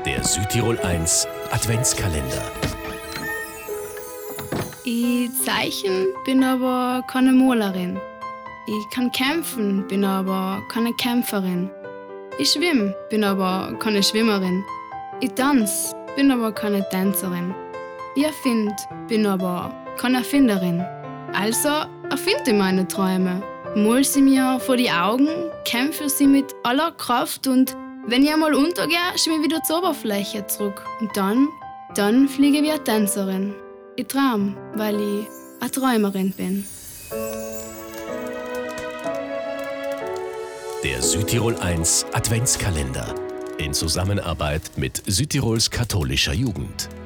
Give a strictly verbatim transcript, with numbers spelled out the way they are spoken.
Der Südtirol eins Adventskalender. Ich zeichne, bin aber keine Malerin. Ich kann kämpfen, bin aber keine Kämpferin. Ich schwimm, bin aber keine Schwimmerin. Ich tanz, bin aber keine Tänzerin. Ich erfind, bin aber keine Erfinderin. Also erfinde ich meine Träume, mal sie mir vor die Augen, kämpfe sie mit aller Kraft und wenn ich einmal untergehe, schwimme ich wieder zur Oberfläche zurück. Und dann, dann fliege ich wie eine Tänzerin. Ich traum, weil ich eine Träumerin bin. Der Südtirol eins Adventskalender in Zusammenarbeit mit Südtirols katholischer Jugend.